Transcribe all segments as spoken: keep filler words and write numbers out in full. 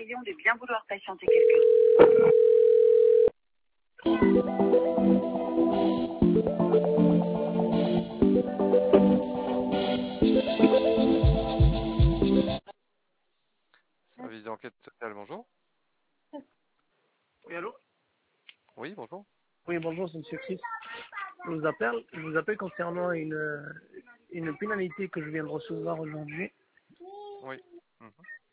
prions de bien vouloir patienter quelques Service d'enquête sociale, bonjour. Oui, allô? Oui, bonjour. Oui, bonjour, c'est Monsieur Chris. Je vous appelle, je vous appelle concernant une, une pénalité que je viens de recevoir aujourd'hui. Oui. Mhm.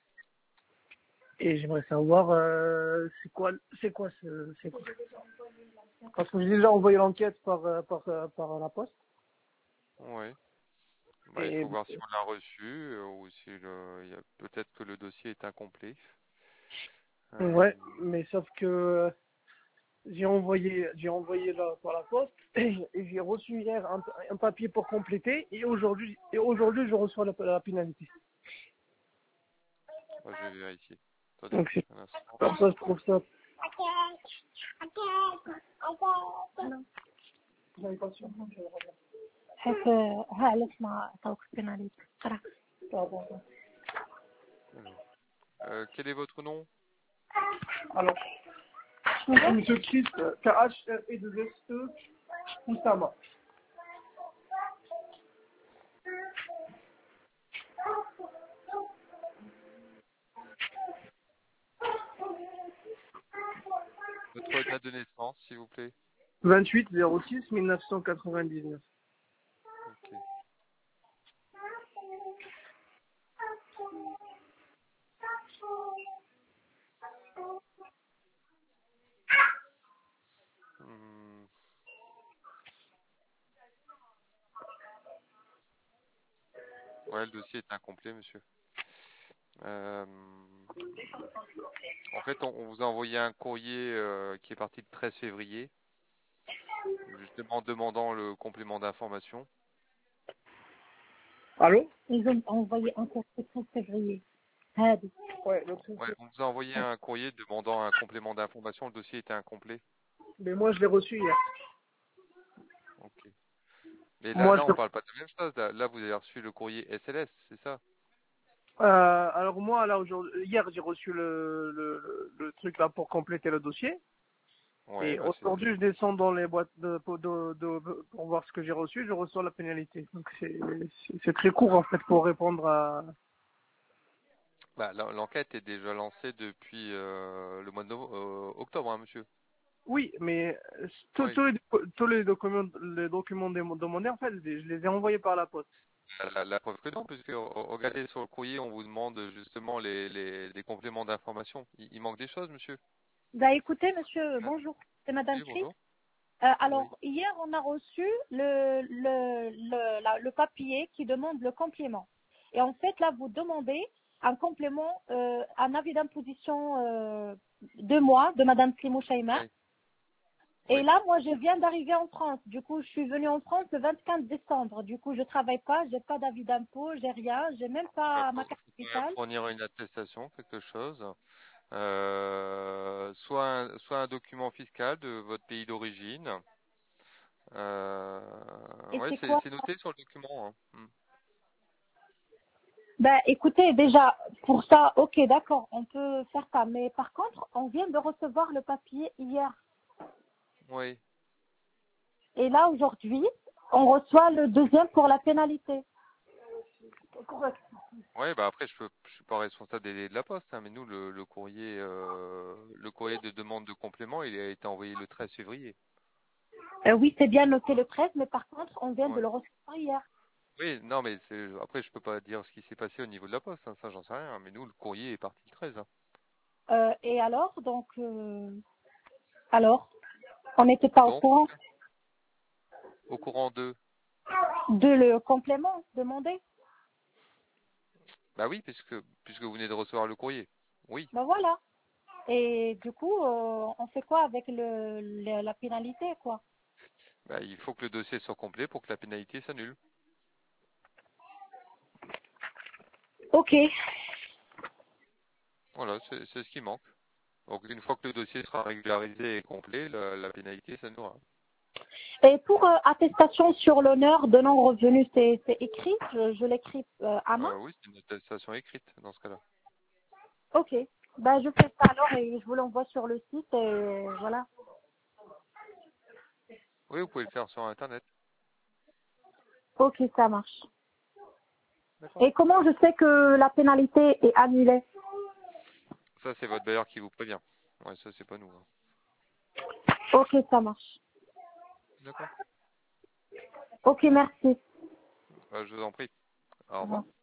Et j'aimerais savoir, euh, c'est quoi, c'est quoi ce, c'est quoi? Parce que j'ai déjà envoyé l'enquête par, euh, par, euh, par la poste. Oui. Bah, il Et, faut voir si on l'a reçu euh, ou si le, il y a peut-être que le dossier est incomplet. Euh, ouais, mais sauf que j'ai envoyé, j'ai envoyé là par la poste et, et j'ai reçu hier un, un papier pour compléter et aujourd'hui, et aujourd'hui je reçois la, la pénalité. moi, je vais vérifier. Attendez, Donc c'est un instant. pour ça je trouve ça. Non. Vous n'avez pas sûr? Non, je vais regarder. حيث ها اسمع توقف بناليتي صراحة. Pardon. Alors, euh, quel est votre nom? Alors, Monsieur Christ, K H R E deux S E, Oussama. Votre date de naissance, s'il vous plaît. vingt-huit zéro six mille neuf cent quatre-vingt-dix-neuf. Ok. Hmm. Ouais, le dossier est incomplet, monsieur. Euh, en fait, on, on vous a envoyé un courrier euh, qui est parti le treize février, justement demandant le complément d'information. Allô? Ils ont envoyé un courrier le treize février. هذه. Ouais, le truc, Ouais, on vous a envoyé un courrier demandant un complément d'information. Le dossier était incomplet. mais moi je l'ai reçu hier. Ok. Mais là, Moi là, je on parle pas de la même chose. Là, là, vous avez reçu le courrier S L S, c'est ça? euh, alors moi là aujourd'hui, hier j'ai reçu le, le, le truc là pour compléter le dossier. Ouais, Et bah c'est. aujourd'hui je descends dans les boîtes de, de, de, de- pour voir ce que j'ai reçu, je reçois la pénalité. Donc c'est c'est- c'est très court en fait pour répondre à. Bah, l'en- l'enquête est déjà lancée depuis euh, le mois de nove- euh, octobre, hein, monsieur. Oui, mais euh, tous Oui. tous les, tous les documents, les documents démo- demandés, en fait, je les je les ai envoyés par la poste. La, la- la preuve que non, puisque re- regardez sur le courrier, on vous demande justement les, les, les compléments d'information. Il, il manque des choses, monsieur. Bah écoutez, monsieur, Hein. bonjour, c'est Madame Oui, Chris. bonjour. Euh, Oui. alors, hier, on a reçu le, le, le, la- le papier qui demande le complément. Et en fait, là, vous demandez un complément, euh, un avis d'imposition euh, de moi, de Madame Slimou Chaïma. Oui. Et Oui. là, moi, je viens d'arriver en France. Du coup, je suis venue en France le vingt-quatre décembre. Du coup, je travaille pas, j'ai pas d'avis d'impôt, j'ai rien, j'ai même Il pas faut, ma carte faut quand même vitale. fournir une attestation, quelque chose. Euh, soit un, soit un document fiscal de votre pays d'origine. Euh, Et ouais, c'est c'est quoi? c'est noté sur le document. Hein. Hmm. Ben, écoutez, déjà, pour ça, ok, d'accord, on peut faire ça. Mais par contre, on vient de recevoir le papier hier. Oui. Et là, aujourd'hui, on reçoit le deuxième pour la pénalité. Correct. Ouais, bah après je peux, je suis pas responsable des délais de la poste, hein, mais nous le, le courrier, euh, le courrier de demande de complément, il a été envoyé le treize février. Euh, oui, c'est bien noté le treize, mais par contre, on vient de Ouais. le recevoir hier. Oui, non, mais c'est après je peux pas dire ce qui s'est passé au niveau de la poste, hein, ça j'en sais rien. Mais nous le courrier est parti le treize. Hein. Euh, et alors, donc, euh, alors, on n'était pas au Donc courant au courant de, de le complément demandé. bah oui, puisque puisque vous venez de recevoir le courrier. Oui, Ben voilà. Et du coup, euh, on fait quoi avec le, le- la pénalité, quoi? bah il faut que le dossier soit complet pour que la pénalité s'annule. Ok. Voilà, c'est c'est ce qui manque. Donc une fois que le dossier sera régularisé et complet, la, la pénalité s'annulera. Et pour euh, attestation sur l'honneur de non-revenu, c'est c'est écrit, je, je l'écris euh, à main. Euh, oui, c'est une attestation écrite dans ce cas-là. Ok, Ben, je fais ça alors et je vous l'envoie sur le site et voilà. Oui, vous pouvez le faire sur Internet. Ok, ça marche. D'accord. Et comment je sais que la pénalité est annulée? Ça, c'est votre bailleur qui vous prévient. Ouais, ça, c'est pas nous. hein. Ok, ça marche. D'accord. Ok, merci. Bah, je vous en prie. Au Au revoir. revoir.